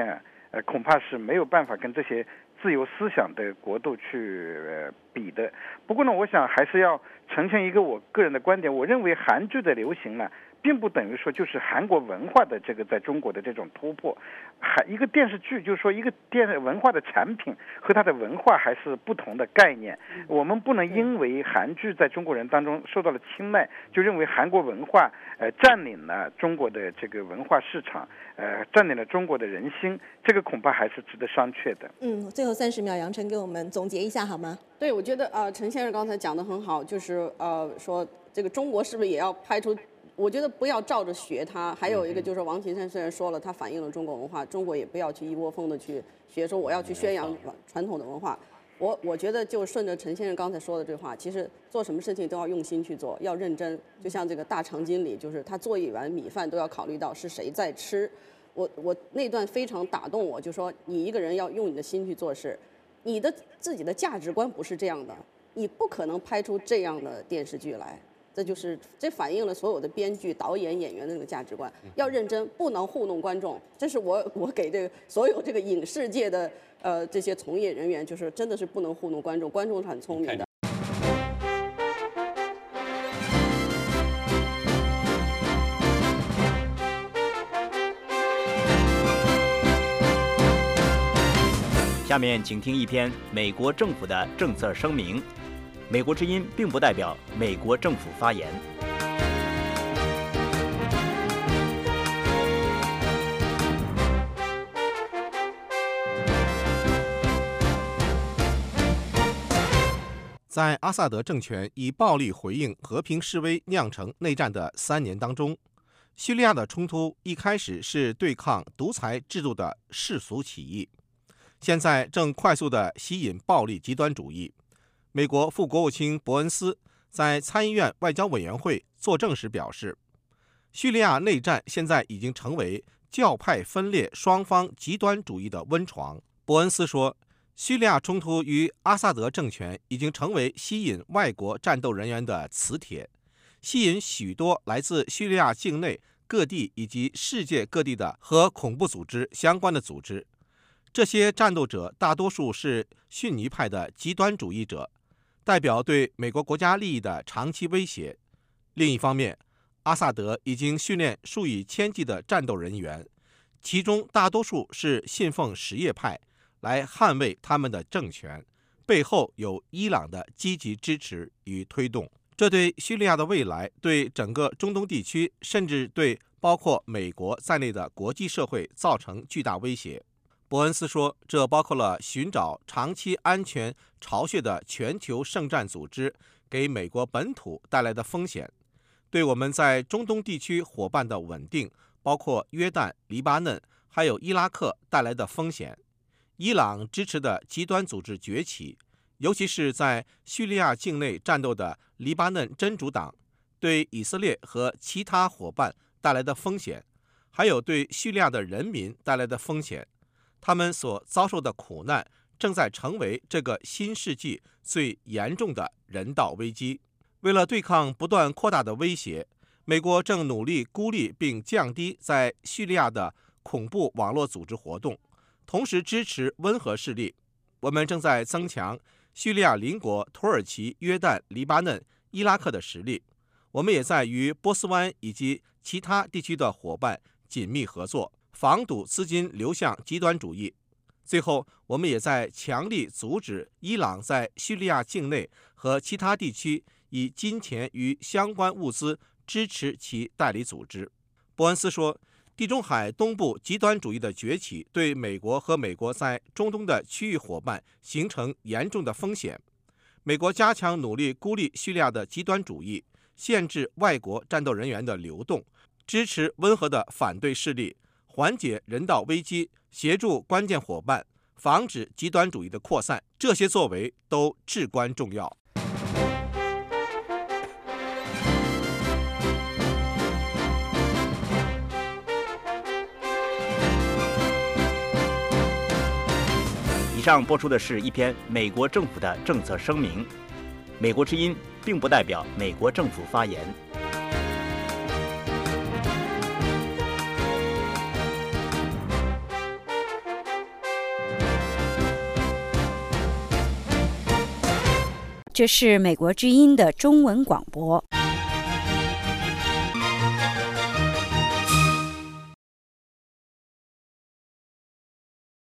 呃，恐怕是没有办法跟这些自由思想的国度去呃比的。不过呢，我想还是要呈现一个我个人的观点，我认为韩剧的流行呢，并不等于说就是韩国文化的这个在中国的这种突破。还一个电视剧，就是说一个电文化的产品和它的文化还是不同的概念。我们不能因为韩剧在中国人当中受到了青睐，就认为韩国文化呃占领了中国的这个文化市场，呃占领了中国的人心，这个恐怕还是值得商榷的。 嗯，最后三十秒，杨晨给我们总结一下好吗？ 对，我觉得呃陈先生刚才讲得很好，就是呃说这个中国是不是也要拍出。我觉得不要照着学他，还有一个就是王岐山虽然说了，他反映了中国文化，中国也不要去一窝蜂的去学，说我要去宣扬传统的文化。我我觉得就顺着陈先生刚才说的这话，其实做什么事情都要用心去做，要认真。就像这个大肠经理，就是他做一碗米饭都要考虑到是谁在吃。我我那段非常打动我，就说你一个人要用你的心去做事，你的自己的价值观不是这样的，你不可能拍出这样的电视剧来。这就是这反映了所有的编剧、导演、演员的这个价值观，要认真，不能糊弄观众。这是我我给这个所有这个影视界的呃这些从业人员，就是真的是不能糊弄观众，观众是很聪明的。 下面请听一篇美国政府的政策声明。美国之音并不代表美国政府发言。 在阿萨德政权以暴力回应和平示威酿成内战的三年当中，叙利亚的冲突一开始是对抗独裁制度的世俗起义，现在正快速地吸引暴力极端主义。美国副国务卿伯恩斯在参议院外交委员会作证时表示，叙利亚内战现在已经成为教派分裂双方极端主义的温床。伯恩斯说，叙利亚冲突与阿萨德政权已经成为吸引外国战斗人员的磁铁，吸引许多来自叙利亚境内各地以及世界各地的和恐怖组织相关的组织。这些战斗者大多数是逊尼派的极端主义者，代表对美国国家利益的长期威胁。另一方面，阿萨德已经训练数以千计的战斗人员，其中大多数是信奉什叶派，来捍卫他们的政权，背后有伊朗的积极支持与推动。这对叙利亚的未来，对整个中东地区，甚至对包括美国在内的国际社会造成巨大威胁。伯恩斯说，这包括了寻找长期安全巢穴的全球圣战组织给美国本土带来的风险，对我们在中东地区伙伴的稳定，包括约旦、黎巴嫩还有伊拉克带来的风险，伊朗支持的极端组织崛起，尤其是在叙利亚境内战斗的黎巴嫩真主党，对以色列和其他伙伴带来的风险，还有对叙利亚的人民带来的风险。他们所遭受的苦难正在成为这个新世纪最严重的人道危机。为了对抗不断扩大的威胁，美国正努力孤立并降低在叙利亚的恐怖网络组织活动，同时支持温和势力。我们正在增强叙利亚邻国土耳其、约旦、黎巴嫩、伊拉克的实力。我们也在与波斯湾以及其他地区的伙伴紧密合作，防堵资金流向极端主义。最后，我们也在强力阻止伊朗在叙利亚境内和其他地区以金钱与相关物资支持其代理组织。伯恩斯说，地中海东部极端主义的崛起对美国和美国在中东的区域伙伴形成严重的风险。美国加强努力孤立叙利亚的极端主义，限制外国战斗人员的流动，支持温和的反对势力，缓解人道危机，协助关键伙伴，防止极端主义的扩散，这些作为都至关重要。 以上播出的是一篇美国政府的政策声明。美国之音并不代表美国政府发言。 这是美国之音的中文广播。